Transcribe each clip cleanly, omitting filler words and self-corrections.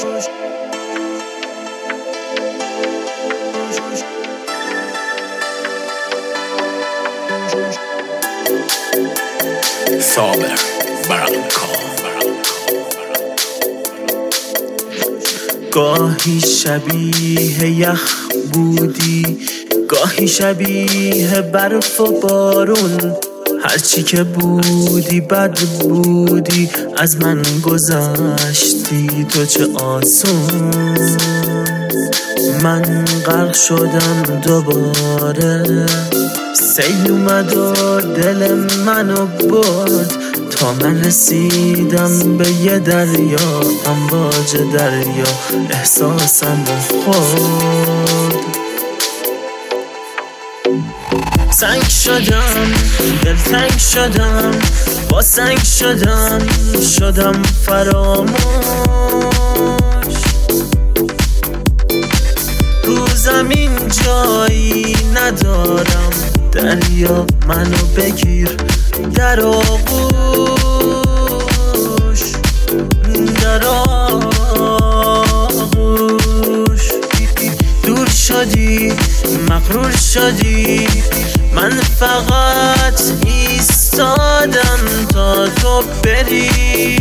صابر برانکا. گاهی شبیه یخ بودی، گاهی شبیه برف و بارون، هرچی که بودی بد بودی، از من گذشتی تو چه آسون. من غرق شدم دوباره، سیل اومد و دل منو برد، تا من رسیدم به یه دریا، امواج دریا احساسم خورد. سنگ شدم، دلتنگ شدم، با سنگ شدم فراموش. رو زمین جایی ندارم، دریا منو بگیر در آغوش، در آغوش. دور شدی، مغرور شدی، من فقط ایستادم تا تو بری.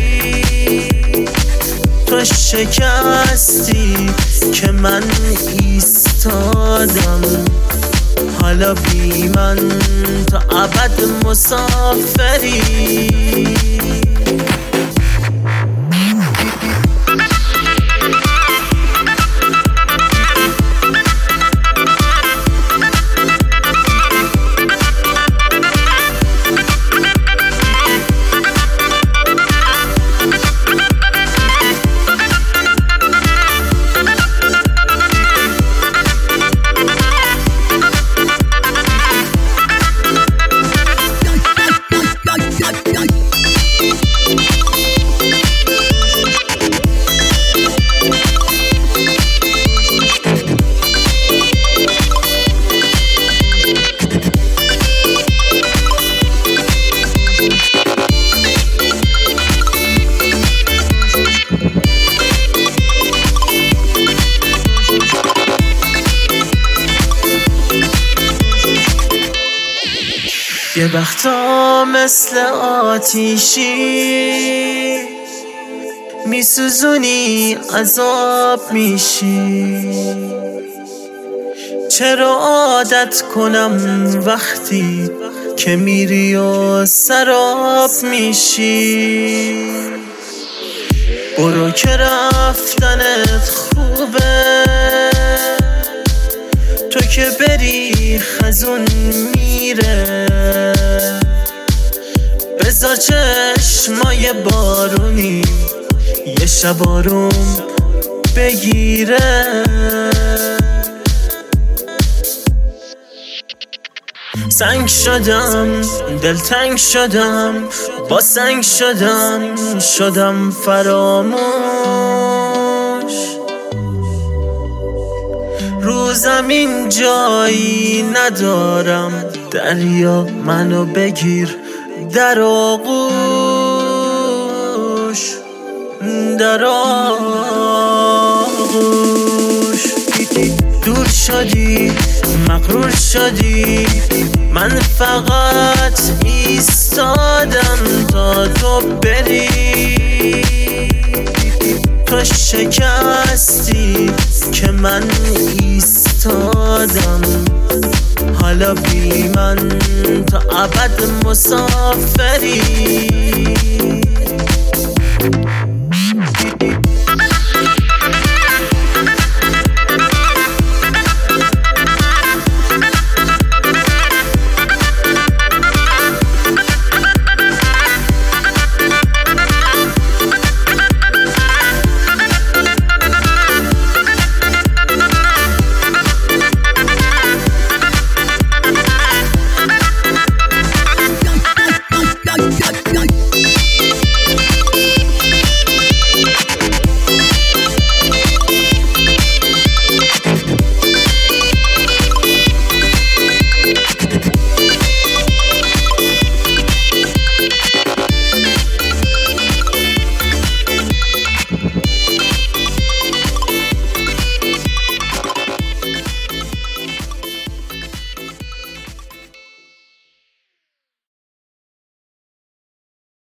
تو شکستی که من ایستادم، حالا بی من تا ابد مسافری. یه وقتا مثل آتیشی میسوزونی، عذاب میشی. چرا عادت کنم وقتی که میری و سراب میشی؟ برو که رفتنت خوبه، تو که بری خزون میره. بذار چشمای بارونی یه شب آروم بگیره. سنگ شدم، دلتنگ شدم، با سنگ شدم فراموش. رو زمین جایی ندارم، دریا منو بگیر در آغوش، در آغوش. دور شدی، مغرور شدی، من فقط ایستادم تا تو بری. تو شکستی که من ایستادم، حالا بی من تا ابد مسافری.